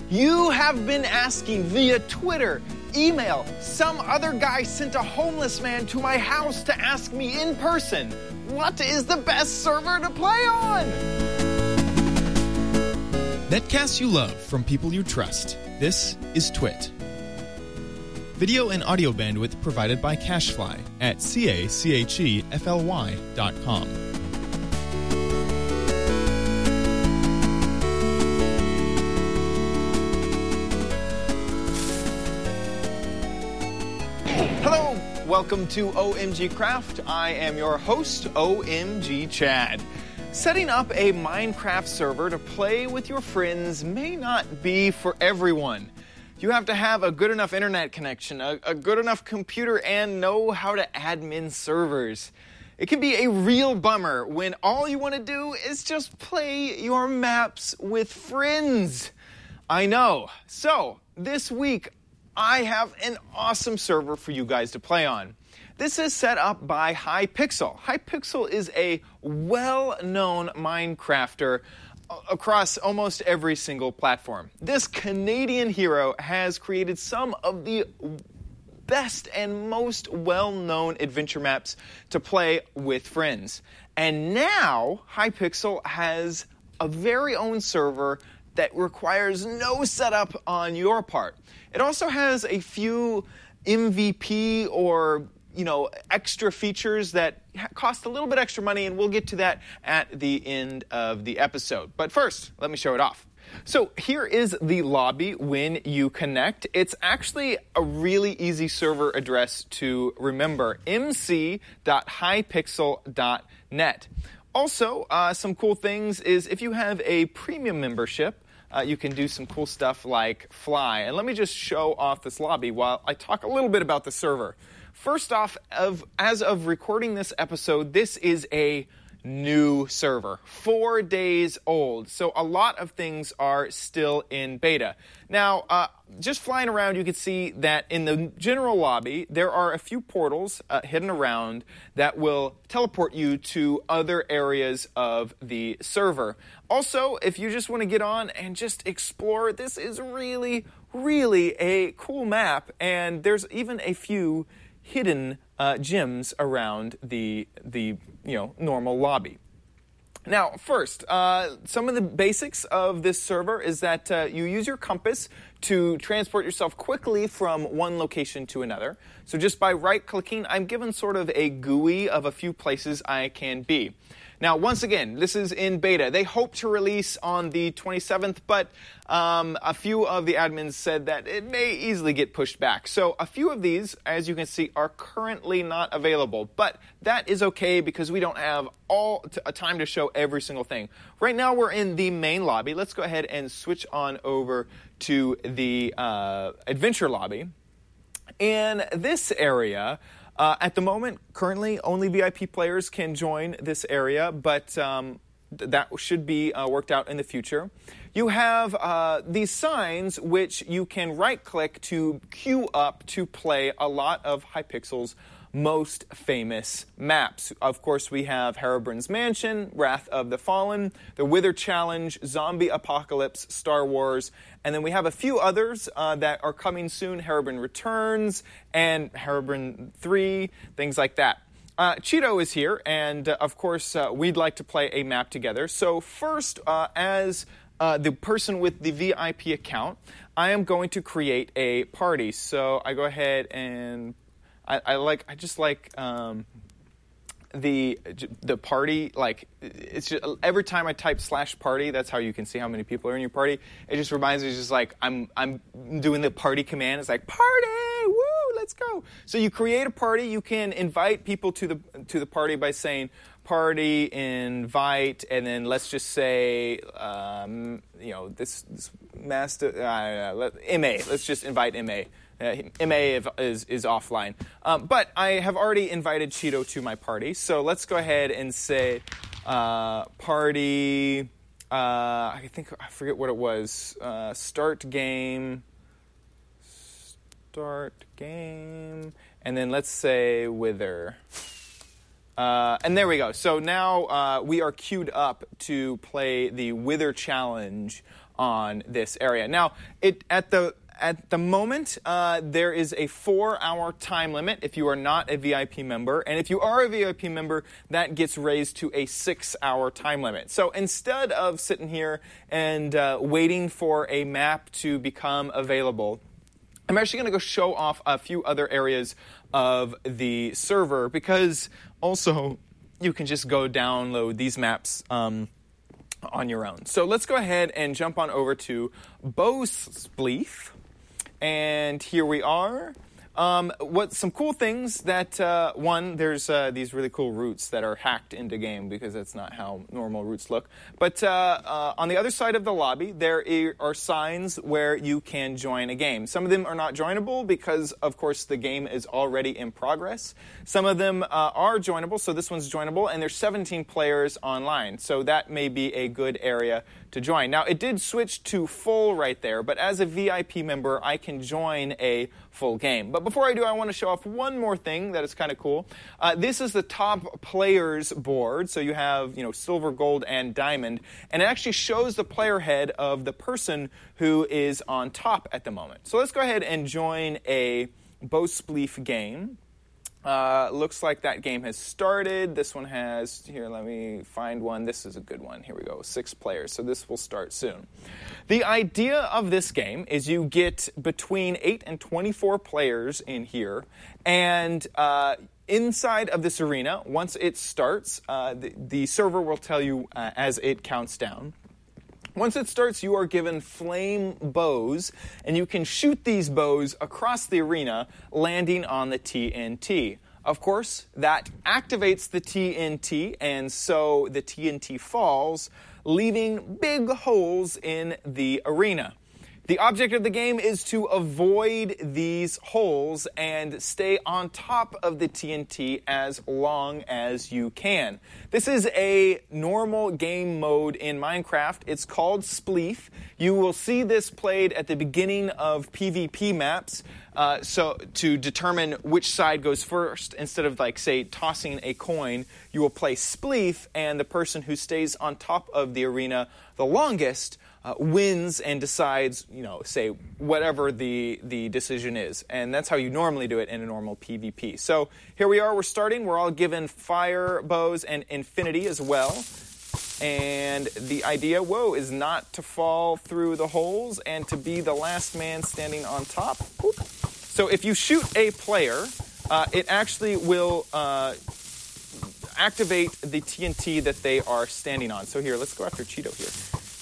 You have been asking via Twitter, email, some other guy sent a homeless man to my house to ask me in person, what is the best server to play on? Netcasts you love from people you trust. This is Twit. Video and audio bandwidth provided by CacheFly at CACHEFLY.com. Hello, welcome to OMG Craft. I am your host, OMG Chad. Setting up a Minecraft server to play with your friends may not be for everyone. You have to have a good enough internet connection, a good enough computer, and know how to admin servers. It can be a real bummer when all you want to do is just play your maps with friends. I know. So, this week, I have an awesome server for you guys to play on. This is set up by Hypixel. Hypixel is a well-known Minecrafter across almost every single platform. This Canadian hero has created some of the best and most well-known adventure maps to play with friends. And now, Hypixel has a very own server that requires no setup on your part. It also has a few MVP or extra features that cost a little bit extra money, and we'll get to that at the end of the episode. But first, let me show it off. So here is the lobby when you connect. It's actually a really easy server address to remember, mc.hypixel.net. Also, some cool things is if you have a premium membership, you can do some cool stuff like fly. And let me just show off this lobby while I talk a little bit about the server. First off, as of recording this episode, this is a new server, 4 days old. So a lot of things are still in beta. Now, just flying around, you can see that in the general lobby, there are a few portals hidden around that will teleport you to other areas of the server. Also, if you just want to get on and just explore, this is really, really a cool map, and there's even a few hidden gems around the normal lobby. Now, first, some of the basics of this server is that you use your compass to transport yourself quickly from one location to another. So just by right-clicking, I'm given sort of a GUI of a few places I can be. Now, once again, this is in beta. They hope to release on the 27th, but a few of the admins said that it may easily get pushed back. So a few of these, as you can see, are currently not available. But that is okay because we don't have a time to show every single thing. Right now, we're in the main lobby. Let's go ahead and switch on over to the adventure lobby. In this area, at the moment, currently, only VIP players can join this area, but that should be worked out in the future. You have these signs which you can right-click to queue up to play a lot of Hypixel's most famous maps. Of course, we have Herobrine's Mansion, Wrath of the Fallen, the Wither Challenge, Zombie Apocalypse, Star Wars, and then we have a few others that are coming soon, Herobrine Returns and Herobrine 3, things like that. Cheeto is here, and of course, we'd like to play a map together. So first, as the person with the VIP account, I am going to create a party. So I go ahead and I just like the party, like, it's just, every time I type /party, that's how you can see how many people are in your party. It just reminds me, just like I'm doing the party command. It's like, party, woo, let's go. So you create a party. You can invite people to the party by saying party, invite, and then let's just say this master MA. Let's just invite MA. MA is offline. But I have already invited Cheeto to my party, so let's go ahead and say party, I forget what it was, start game, and then let's say Wither. And there we go. So now we are queued up to play the Wither Challenge on this area. Now, at the moment, there is a 4-hour time limit if you are not a VIP member. And if you are a VIP member, that gets raised to a 6-hour time limit. So instead of sitting here and waiting for a map to become available, I'm actually going to go show off a few other areas of the server, because also you can just go download these maps on your own. So let's go ahead and jump on over to Bowspleef. And here we are. Some cool things that, one, there's these really cool routes that are hacked into game, because that's not how normal routes look. But on the other side of the lobby, there are signs where you can join a game. Some of them are not joinable because, of course, the game is already in progress. Some of them are joinable, so this one's joinable, and there's 17 players online. So that may be a good area to join. Now, it did switch to full right there, but as a VIP member, I can join a full game. But before I do, I want to show off one more thing that is kind of cool. This is the top players board. So you have, silver, gold, and diamond. And it actually shows the player head of the person who is on top at the moment. So let's go ahead and join a Bowspleef game. Looks like that game has started. This one has, here, let me find one. This is a good one. Here we go, 6 players. So this will start soon. The idea of this game is you get between 8 and 24 players in here. And inside of this arena, once it starts, the server will tell you as it counts down. Once it starts, you are given flame bows, and you can shoot these bows across the arena, landing on the TNT. Of course, that activates the TNT, and so the TNT falls, leaving big holes in the arena. The object of the game is to avoid these holes and stay on top of the TNT as long as you can. This is a normal game mode in Minecraft. It's called Spleef. You will see this played at the beginning of PvP maps, so to determine which side goes first. Instead of, say, tossing a coin, you will play Spleef, and the person who stays on top of the arena the longest wins and decides, say, whatever the decision is. And that's how you normally do it in a normal PvP. So here we are, we're starting. We're all given fire bows and infinity as well. And the idea, is not to fall through the holes and to be the last man standing on top. So if you shoot a player, it actually will activate the TNT that they are standing on. So here, let's go after Cheeto here.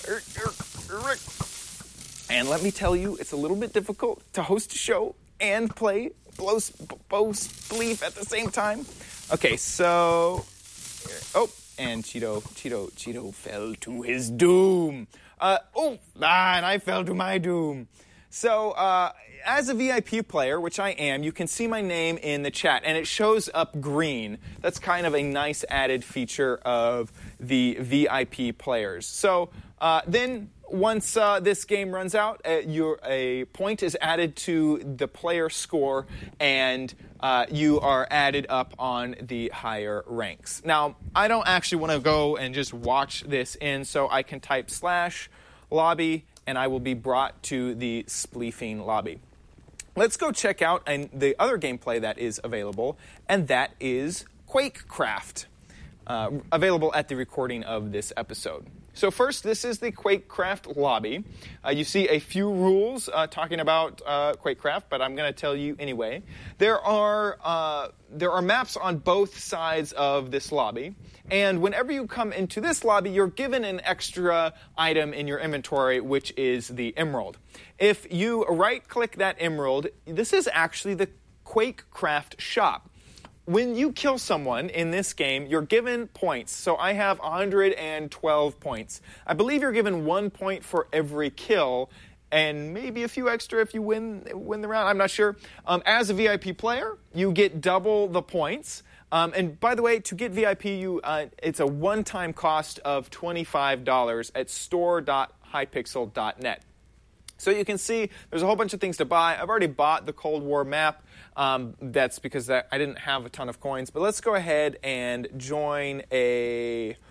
And let me tell you, it's a little bit difficult to host a show and play Bowspleef at the same time. Okay, so... and Cheeto fell to his doom. And I fell to my doom. So, as a VIP player, which I am, you can see my name in the chat, and it shows up green. That's kind of a nice added feature of the VIP players. So, then once this game runs out, a point is added to the player score, and you are added up on the higher ranks. Now, I don't actually want to go and just watch this in, so I can type /lobby, and I will be brought to the Spleefing lobby. Let's go check out the other gameplay that is available, and that is QuakeCraft, available at the recording of this episode. So first, this is the QuakeCraft lobby. You see a few rules talking about QuakeCraft, but I'm going to tell you anyway. There are maps on both sides of this lobby, and whenever you come into this lobby, you're given an extra item in your inventory, which is the emerald. If you right-click that emerald, this is actually the QuakeCraft shop. When you kill someone in this game, you're given points. So I have 112 points. I believe you're given 1 point for every kill, and maybe a few extra if you win the round. I'm not sure. As a VIP player, you get double the points. And by the way, to get VIP, it's a one-time cost of $25 at store.hypixel.net. So you can see there's a whole bunch of things to buy. I've already bought the Cold War map. That's because I didn't have a ton of coins. But let's go ahead and join a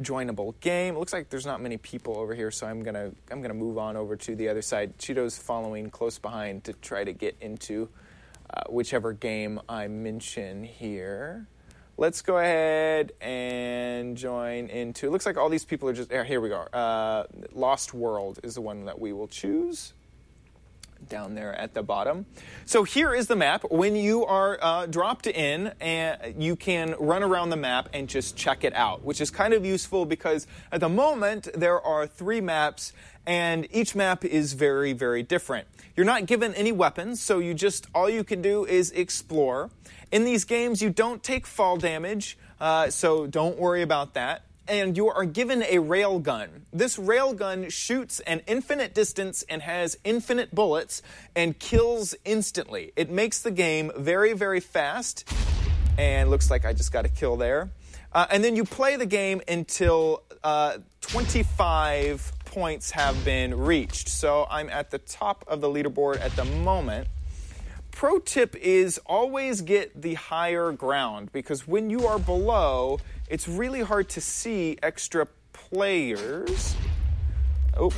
joinable game. It looks like there's not many people over here, so I'm gonna move on over to the other side. Cheeto's following close behind to try to get into whichever game I mention here. Let's go ahead and join into. It looks like all these people are just. Here we go. Lost World is the one that we will choose. Down there at the bottom. So here is the map. When you are dropped in, and you can run around the map and just check it out, which is kind of useful because at the moment there are 3 maps and each map is very, very different. You're not given any weapons, so all you can do is explore. In these games, you don't take fall damage, so don't worry about that. And you are given a railgun. This railgun shoots an infinite distance and has infinite bullets and kills instantly. It makes the game very, very fast. And looks like I just got a kill there. And then you play the game until 25 points have been reached. So I'm at the top of the leaderboard at the moment. Pro tip is always get the higher ground, because when you are below, it's really hard to see extra players. Nope,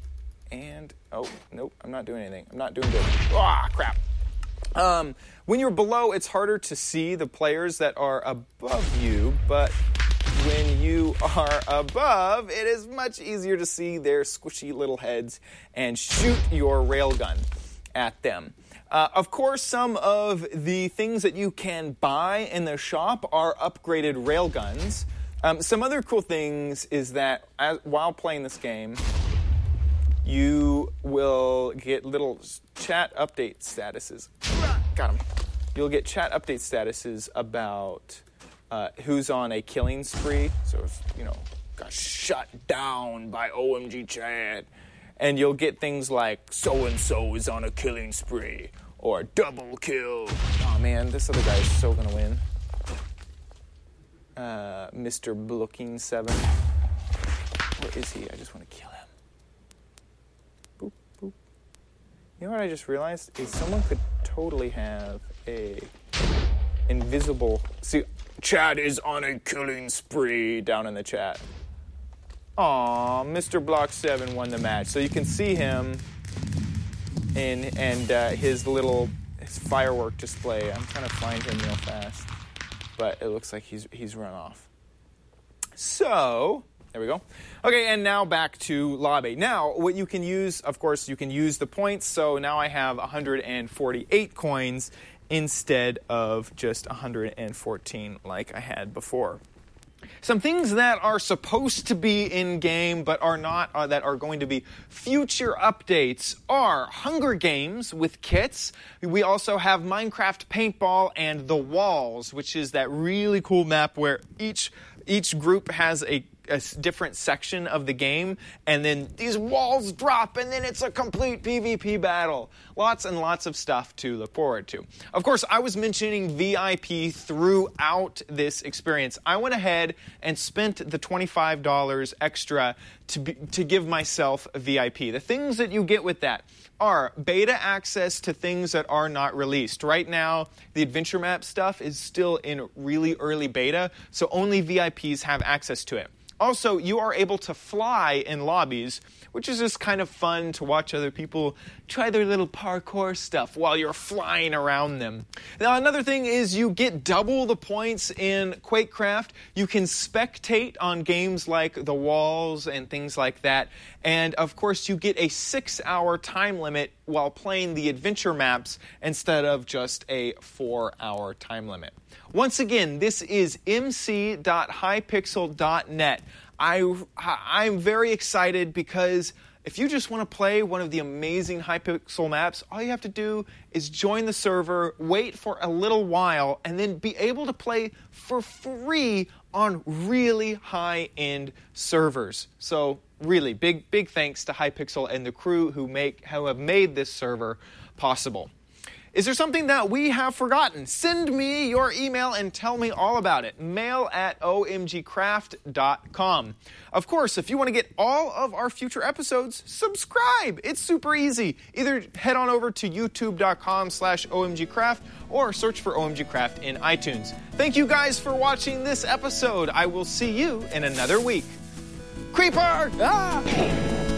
I'm not doing anything. I'm not doing good. Crap. When you're below, it's harder to see the players that are above you, but when you are above, it is much easier to see their squishy little heads and shoot your railgun at them. Of course, some of the things that you can buy in the shop are upgraded railguns. Some other cool things is that while playing this game, you will get little chat update statuses. Got him. You'll get chat update statuses about who's on a killing spree. So if, got shut down by OMG Chad. And you'll get things like, so-and-so is on a killing spree, or double kill. Oh, man, this other guy is so going to win. Mr. Blooking 7. Where is he? I just want to kill him. Boop, boop. You know what I just realized? Is someone could totally have a invisible... See, Chad is on a killing spree down in the chat. Aw, Mr. Block 7 won the match. So you can see him and his firework display. I'm trying to find him real fast, but it looks like he's run off. So there we go. Okay, and now back to lobby. Now, what you can use, of course, you can use the points. So now I have 148 coins instead of just 114 like I had before. Some things that are supposed to be in-game but are not, that are going to be future updates are Hunger Games with kits. We also have Minecraft Paintball and The Walls, which is that really cool map where each group has a different section of the game, and then these walls drop, and then it's a complete PvP battle. Lots and lots of stuff to look forward to. Of course, I was mentioning VIP throughout this experience. I went ahead and spent the $25 extra to give myself a VIP. The things that you get with that are beta access to things that are not released. Right now, the adventure map stuff is still in really early beta, so only VIPs have access to it. Also, you are able to fly in lobbies, which is just kind of fun to watch other people try their little parkour stuff while you're flying around them. Now, another thing is you get double the points in Quakecraft. You can spectate on games like The Walls and things like that. And, of course, you get a 6-hour time limit while playing the adventure maps instead of just a 4-hour time limit. Once again, this is mc.hypixel.net. I'm very excited because if you just want to play one of the amazing Hypixel maps, all you have to do is join the server, wait for a little while, and then be able to play for free on really high-end servers. So really, big thanks to Hypixel and the crew who have made this server possible. Is there something that we have forgotten? Send me your email and tell me all about it. mail@omgcraft.com. Of course, if you want to get all of our future episodes, subscribe. It's super easy. Either head on over to youtube.com/omgcraft or search for OMG Craft in iTunes. Thank you guys for watching this episode. I will see you in another week. Creeper! Ah!